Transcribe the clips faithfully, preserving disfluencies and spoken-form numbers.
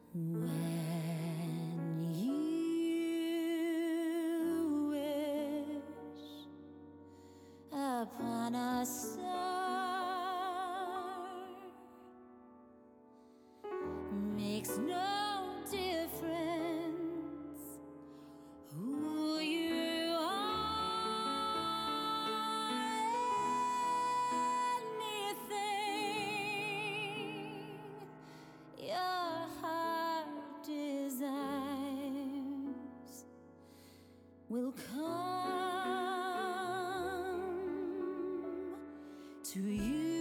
When you wish upon a star, makes no difference who you are. Anything your heart desires will come to you.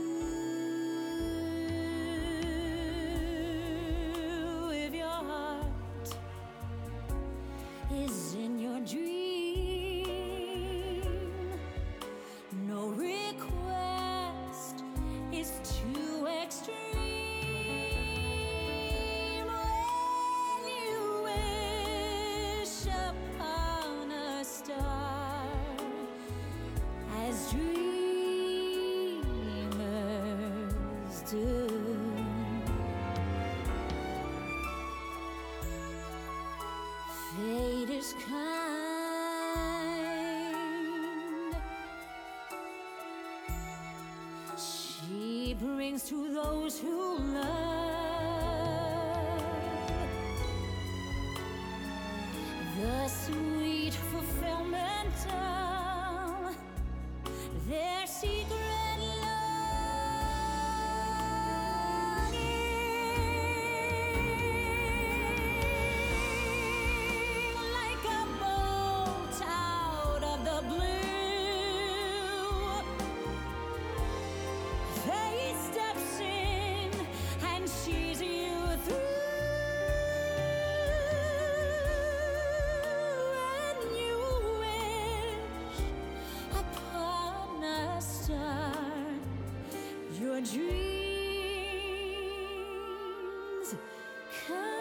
If your heart is in your dream, no request is too extreme. As dreamers do, fate is kind. She brings to those who love the sweet fulfillment of their secret longing. Like a bolt out of the blue, fate steps in and sees you through. And you wish upon a star, your dreams come